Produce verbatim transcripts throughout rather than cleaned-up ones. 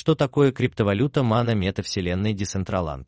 Что такое криптовалюта Mana метавселенной Decentraland?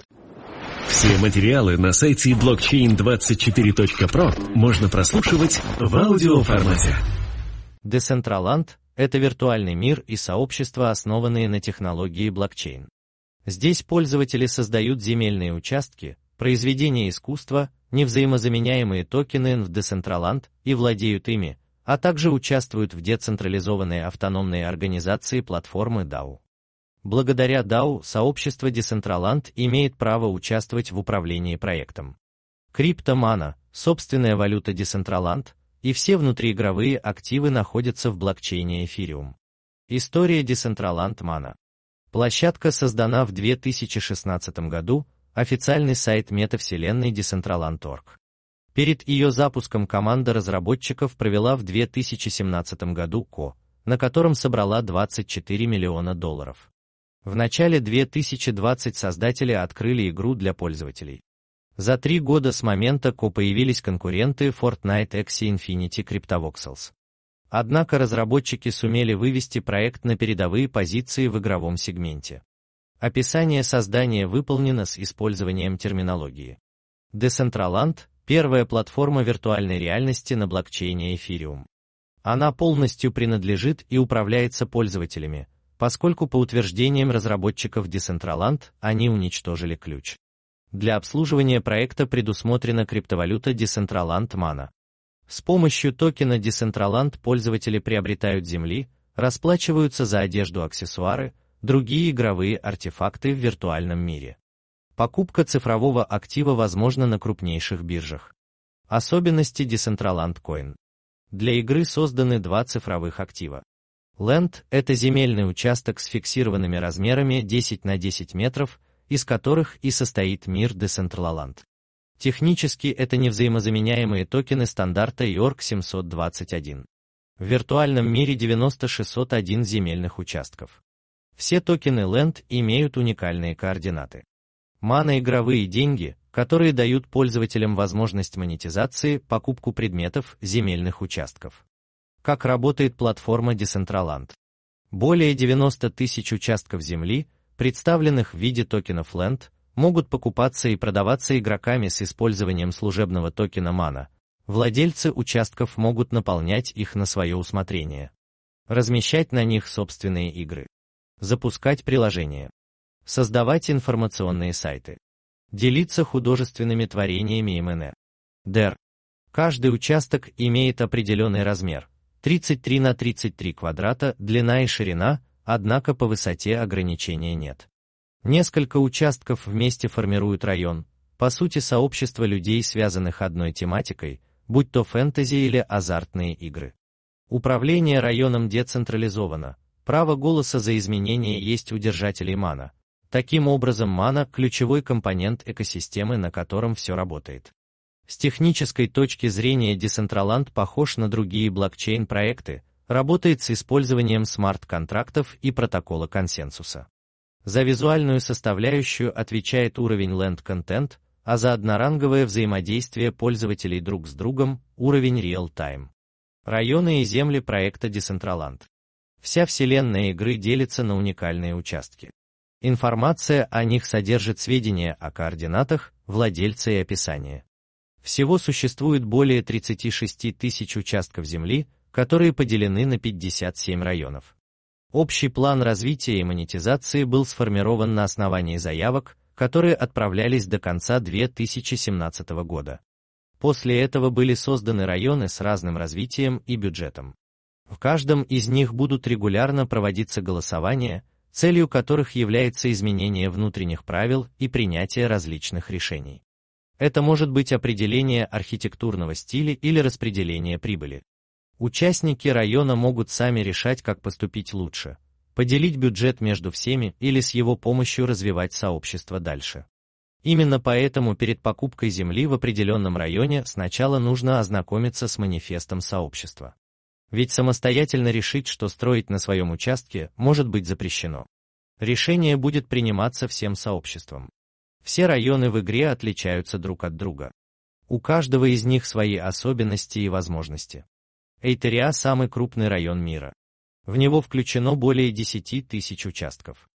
Все материалы на сайте блокчейн двадцать четыре точка про можно прослушивать в аудиоформате. Decentraland – это виртуальный мир и сообщества, основанные на технологии блокчейн. Здесь пользователи создают земельные участки, произведения искусства, невзаимозаменяемые токены в Decentraland и владеют ими, а также участвуют в децентрализованной автономной организации платформы дао. Благодаря дао сообщество Decentraland имеет право участвовать в управлении проектом. CryptoMana – собственная валюта Decentraland, и все внутриигровые активы находятся в блокчейне Ethereum. История Decentraland Mana. Площадка создана в две тысячи шестнадцатом году, официальный сайт метавселенной Decentraland точка орг. Перед ее запуском команда разработчиков провела в две тысячи семнадцатом году ко, на котором собрала двадцать четыре миллиона долларов. В начале две тысячи двадцатого создатели открыли игру для пользователей. За три года с момента ко появились конкуренты Fortnite Axie Infinity CryptoVoxels. Однако разработчики сумели вывести проект на передовые позиции в игровом сегменте. Описание создания выполнено с использованием терминологии. Decentraland – первая платформа виртуальной реальности на блокчейне Ethereum. Она полностью принадлежит и управляется пользователями, поскольку по утверждениям разработчиков Decentraland они уничтожили ключ. Для обслуживания проекта предусмотрена криптовалюта Decentraland Mana. С помощью токена Decentraland пользователи приобретают земли, расплачиваются за одежду, аксессуары, другие игровые артефакты в виртуальном мире. Покупка цифрового актива возможна на крупнейших биржах. Особенности Decentraland Coin. Для игры созданы два цифровых актива. Land – это земельный участок с фиксированными размерами десять на десять метров, из которых и состоит мир Decentraland. Технически это невзаимозаменяемые токены стандарта и орг семьсот двадцать один. В виртуальном мире девяносто тысяч шестьсот один земельных участков. Все токены Land имеют уникальные координаты. Mana – игровые деньги, которые дают пользователям возможность монетизации, покупку предметов, земельных участков. Как работает платформа Decentraland? Более девяноста тысяч участков земли, представленных в виде токенов Land, могут покупаться и продаваться игроками с использованием служебного токена Mana. Владельцы участков могут наполнять их на свое усмотрение. Размещать на них собственные игры. Запускать приложения. Создавать информационные сайты. Делиться художественными творениями эм эн эф. дэр. Каждый участок имеет определенный размер. тридцать три на тридцать три квадрата, длина и ширина, однако по высоте ограничения нет. Несколько участков вместе формируют район, по сути сообщество людей, связанных одной тематикой, будь то фэнтези или азартные игры. Управление районом децентрализовано, право голоса за изменения есть у держателей Mana. Таким образом, Mana – ключевой компонент экосистемы, на котором все работает. С технической точки зрения Decentraland похож на другие блокчейн-проекты, работает с использованием смарт-контрактов и протокола консенсуса. За визуальную составляющую отвечает уровень Land Content, а за одноранговое взаимодействие пользователей друг с другом – уровень Real-Time. Районы и земли проекта Decentraland. Вся вселенная игры делится на уникальные участки. Информация о них содержит сведения о координатах, владельце и описание. Всего существует более тридцати шести тысяч участков земли, которые поделены на пятьдесят семь районов. Общий план развития и монетизации был сформирован на основании заявок, которые отправлялись до конца две тысячи семнадцатого года. После этого были созданы районы с разным развитием и бюджетом. В каждом из них будут регулярно проводиться голосования, целью которых является изменение внутренних правил и принятие различных решений. Это может быть определение архитектурного стиля или распределение прибыли. Участники района могут сами решать, как поступить лучше, поделить бюджет между всеми или с его помощью развивать сообщество дальше. Именно поэтому перед покупкой земли в определенном районе сначала нужно ознакомиться с манифестом сообщества. Ведь самостоятельно решить, что строить на своем участке, может быть запрещено. Решение будет приниматься всем сообществом. Все районы в игре отличаются друг от друга. У каждого из них свои особенности и возможности. Эйтериа – самый крупный район мира. В него включено более десяти тысяч участков.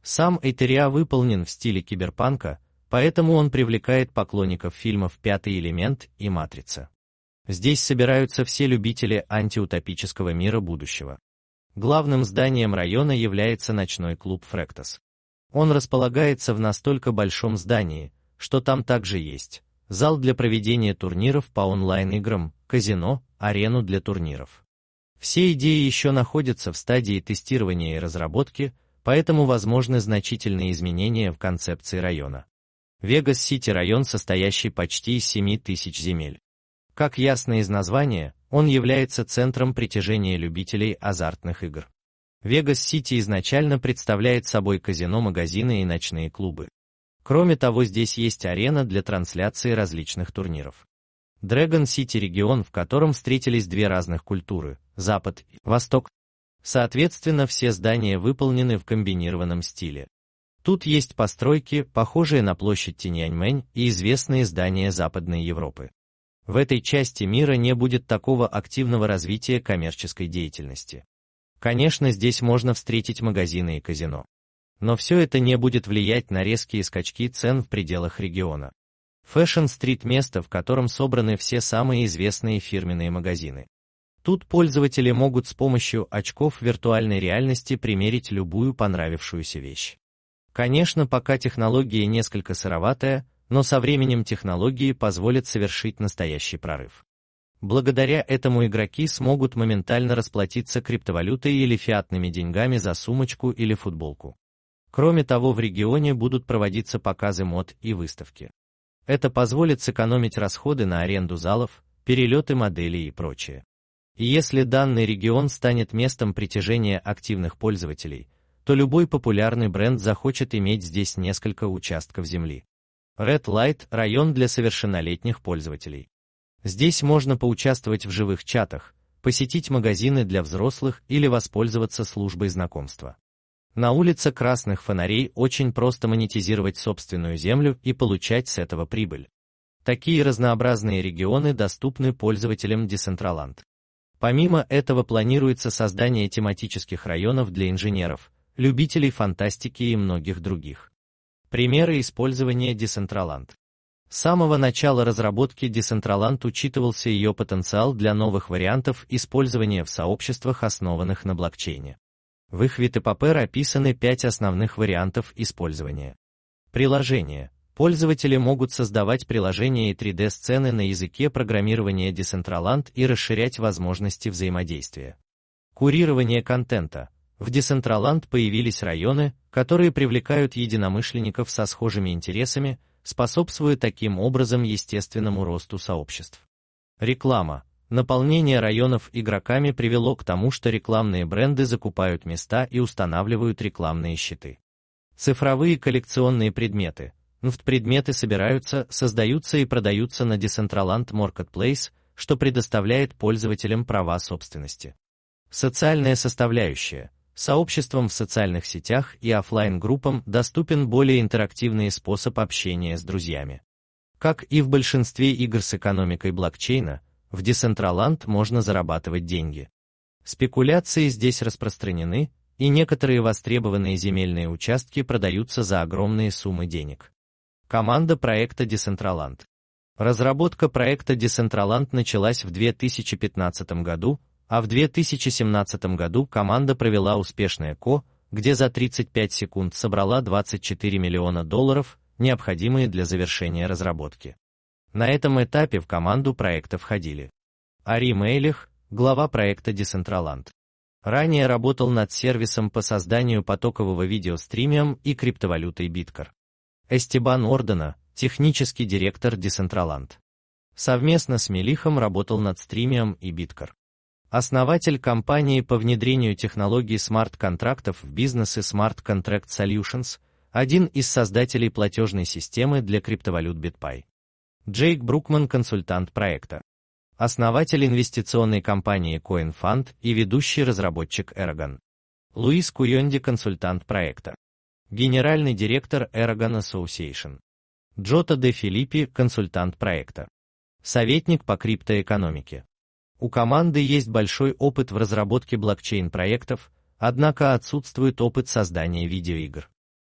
Сам Эйтериа выполнен в стиле киберпанка, поэтому он привлекает поклонников фильмов «Пятый элемент» и «Матрица». Здесь собираются все любители антиутопического мира будущего. Главным зданием района является ночной клуб Фректас. Он располагается в настолько большом здании, что там также есть зал для проведения турниров по онлайн-играм, казино, арену для турниров. Все идеи еще находятся в стадии тестирования и разработки, поэтому возможны значительные изменения в концепции района. Вегас-Сити район, состоящий почти из семи тысяч земель. Как ясно из названия, он является центром притяжения любителей азартных игр. Вегас-Сити изначально представляет собой казино, магазины и ночные клубы. Кроме того, здесь есть арена для трансляции различных турниров. Дрэгон-Сити регион, в котором встретились две разных культуры – Запад и Восток. Соответственно, все здания выполнены в комбинированном стиле. Тут есть постройки, похожие на площадь Тяньаньмэнь и известные здания Западной Европы. В этой части мира не будет такого активного развития коммерческой деятельности. Конечно, здесь можно встретить магазины и казино. Но все это не будет влиять на резкие скачки цен в пределах региона. Фэшн-стрит – место, в котором собраны все самые известные фирменные магазины. Тут пользователи могут с помощью очков виртуальной реальности примерить любую понравившуюся вещь. Конечно, пока технология несколько сыроватая, но со временем технологии позволят совершить настоящий прорыв. Благодаря этому игроки смогут моментально расплатиться криптовалютой или фиатными деньгами за сумочку или футболку. Кроме того, в регионе будут проводиться показы мод и выставки. Это позволит сэкономить расходы на аренду залов, перелеты моделей и прочее. И если данный регион станет местом притяжения активных пользователей, то любой популярный бренд захочет иметь здесь несколько участков земли. Red Light – район для совершеннолетних пользователей. Здесь можно поучаствовать в живых чатах, посетить магазины для взрослых или воспользоваться службой знакомства. На улице красных фонарей очень просто монетизировать собственную землю и получать с этого прибыль. Такие разнообразные регионы доступны пользователям Decentraland. Помимо этого планируется создание тематических районов для инженеров, любителей фантастики и многих других. Примеры использования Decentraland. С самого начала разработки Decentraland учитывался ее потенциал для новых вариантов использования в сообществах, основанных на блокчейне. В их white-paper описаны пять основных вариантов использования. Приложение. Пользователи могут создавать приложения и три дэ-сцены на языке программирования Decentraland и расширять возможности взаимодействия. Курирование контента. В Decentraland появились районы, которые привлекают единомышленников со схожими интересами, способствуя таким образом естественному росту сообществ. Реклама. Наполнение районов игроками привело к тому, что рекламные бренды закупают места и устанавливают рекламные щиты. Цифровые коллекционные предметы. эн эф ти-предметы собираются, создаются и продаются на Decentraland Marketplace, что предоставляет пользователям права собственности. Социальная составляющая. Сообществам в социальных сетях и офлайн-группам доступен более интерактивный способ общения с друзьями. Как и в большинстве игр с экономикой блокчейна, в Decentraland можно зарабатывать деньги. Спекуляции здесь распространены, и некоторые востребованные земельные участки продаются за огромные суммы денег. Команда проекта Decentraland. Разработка проекта Decentraland началась в две тысячи пятнадцатом году, а в две тысячи семнадцатом году команда провела успешное ко, где за тридцать пять секунд собрала двадцать четыре миллиона долларов, необходимые для завершения разработки. На этом этапе в команду проекта входили Ари Мейлих, глава проекта Decentraland. Ранее работал над сервисом по созданию потокового видеостримиум и криптовалютой Биткар. Эстебан Ордена, технический директор Decentraland. Совместно с Мелихом работал над стримиум и Биткар. Основатель компании по внедрению технологий смарт-контрактов в бизнесе Smart Contract Solutions, один из создателей платежной системы для криптовалют BitPay. Джейк Брукман, консультант проекта. Основатель инвестиционной компании CoinFund и ведущий разработчик Eragon. Луис Куйонди, консультант проекта. Генеральный директор Eragon Association. Джота де Филиппи, консультант проекта. Советник по криптоэкономике. У команды есть большой опыт в разработке блокчейн-проектов, однако отсутствует опыт создания видеоигр.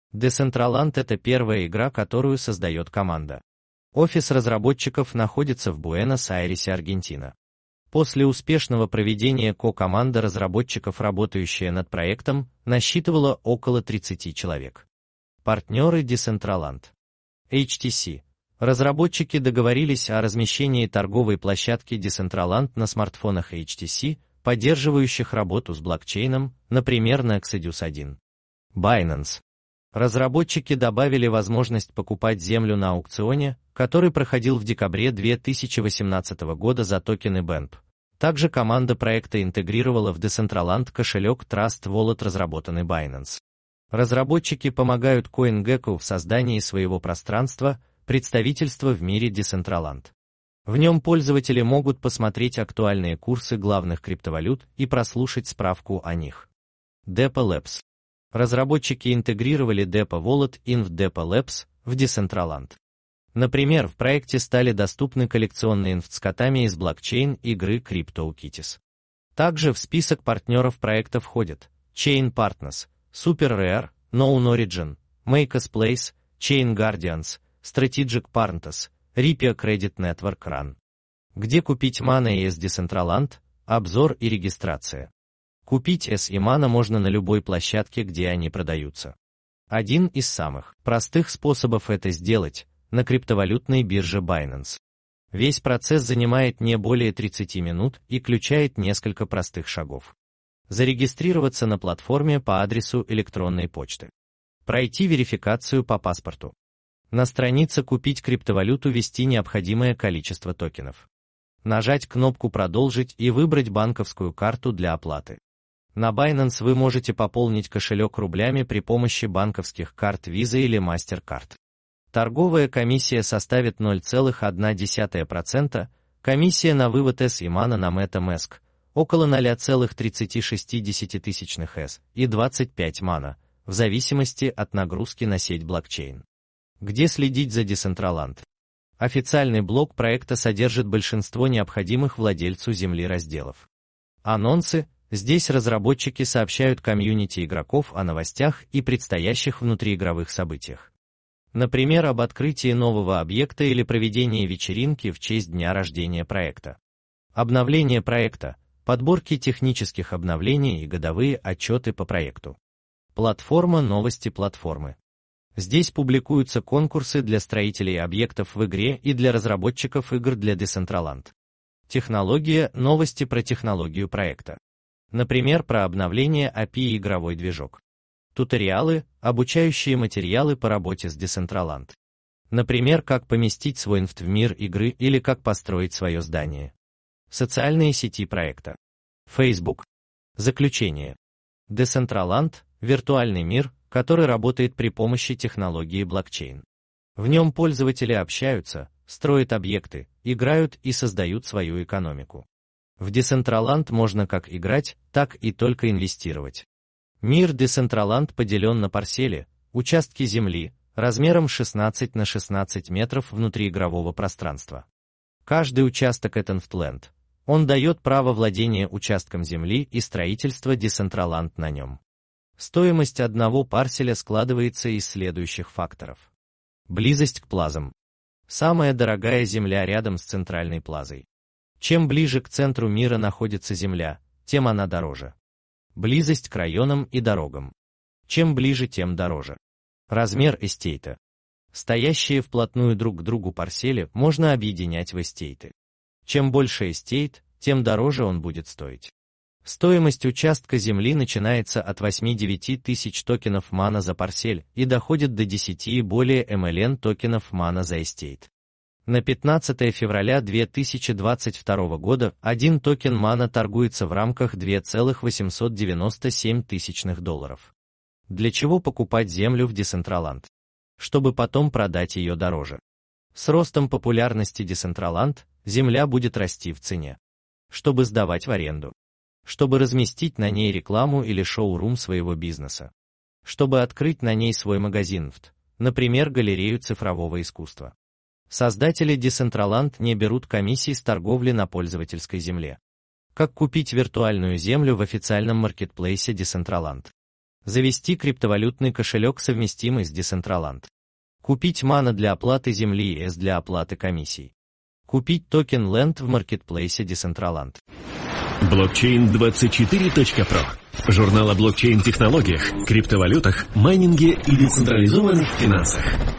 Decentraland — это первая игра, которую создает команда. Офис разработчиков находится в Буэнос-Айресе, Аргентина. После успешного проведения ко команда разработчиков, работающая над проектом, насчитывала около тридцати человек. Партнеры Decentraland. эйч ти си. Разработчики договорились о размещении торговой площадки Decentraland на смартфонах эйч ти си, поддерживающих работу с блокчейном, например, на Exodus один. Binance. Разработчики добавили возможность покупать землю на аукционе, который проходил в декабре две тысячи восемнадцатого года за токены би эн пи. Также команда проекта интегрировала в Decentraland кошелек Trust Wallet, разработанный Binance. Разработчики помогают CoinGecko в создании своего пространства, представительства в мире Decentraland. В нем пользователи могут посмотреть актуальные курсы главных криптовалют и прослушать справку о них. Depo Labs. Разработчики интегрировали Depo Wallet in в Depo Labs в Decentraland. Например, в проекте стали доступны коллекционные эн эф ти с котами из блокчейн игры CryptoKitties. Также в список партнеров проекта входят Chain Partners, SuperRare, Known Origin, Makers Place, Chain Guardians, Strategic Partners, Ripia Credit Network Run. Где купить Mana и эс Decentraland? Обзор и регистрация. Купить эс и Mana можно на любой площадке, где они продаются. Один из самых простых способов это сделать – на криптовалютной бирже Binance. Весь процесс занимает не более тридцати минут и включает несколько простых шагов. Зарегистрироваться на платформе по адресу электронной почты. Пройти верификацию по паспорту. На странице «Купить криптовалюту» ввести необходимое количество токенов. Нажать кнопку «Продолжить» и выбрать банковскую карту для оплаты. На Binance вы можете пополнить кошелек рублями при помощи банковских карт Visa или MasterCard. Торговая комиссия составит ноль целых одна десятая процента, комиссия на вывод эс и Mana на MetaMask около ноль целых тридцать шесть десятых эс и двадцать пять Mana, в зависимости от нагрузки на сеть блокчейн. Где следить за Decentraland? Официальный блог проекта содержит большинство необходимых владельцу земли разделов. Анонсы. Здесь разработчики сообщают комьюнити игроков о новостях и предстоящих внутриигровых событиях. Например, об открытии нового объекта или проведении вечеринки в честь дня рождения проекта. Обновление проекта, подборки технических обновлений и годовые отчеты по проекту. Платформа «Новости платформы». Здесь публикуются конкурсы для строителей объектов в игре и для разработчиков игр для Decentraland. Технология, новости про технологию проекта. Например, про обновление эй пи ай и игровой движок. Туториалы, обучающие материалы по работе с Decentraland. Например, как поместить свой эн эф ти в мир игры или как построить свое здание. Социальные сети проекта. Facebook. Заключение. Decentraland – виртуальный мир, который работает при помощи технологии блокчейн. В нем пользователи общаются, строят объекты, играют и создают свою экономику. В Decentraland можно как играть, так и только инвестировать. Мир Decentraland поделен на парсели, участки земли, размером шестнадцать на шестнадцать метров внутриигрового пространства. Каждый участок — это эн эф ти Land. Он дает право владения участком земли и строительства Decentraland на нем. Стоимость одного парселя складывается из следующих факторов. Близость к плазам. Самая дорогая земля рядом с центральной плазой. Чем ближе к центру мира находится земля, тем она дороже. Близость к районам и дорогам. Чем ближе, тем дороже. Размер эстейта. Стоящие вплотную друг к другу парсели можно объединять в эстейты. Чем больше эстейт, тем дороже он будет стоить. Стоимость участка земли начинается от восьми-девяти тысяч токенов Mana за парсель и доходит до десяти и более эм эл эн токенов Mana за эстейт. На пятнадцатое февраля две тысячи двадцать второго года один токен Mana торгуется в рамках две целых восемьсот девяносто семь тысячных долларов. Для чего покупать землю в Decentraland? Чтобы потом продать ее дороже. С ростом популярности Decentraland земля будет расти в цене. Чтобы сдавать в аренду. Чтобы разместить на ней рекламу или шоурум своего бизнеса. Чтобы открыть на ней свой магазин эн эф ти, например, галерею цифрового искусства. Создатели Decentraland не берут комиссий с торговли на пользовательской земле. Как купить виртуальную землю в официальном маркетплейсе Decentraland? Завести криптовалютный кошелек, совместимый с Decentraland. Купить мана для оплаты земли и эс для оплаты комиссий. Купить токен Land в маркетплейсе Decentraland. блокчейн двадцать четыре точка про. Журнал о блокчейн-технологиях, криптовалютах, майнинге и децентрализованных финансах.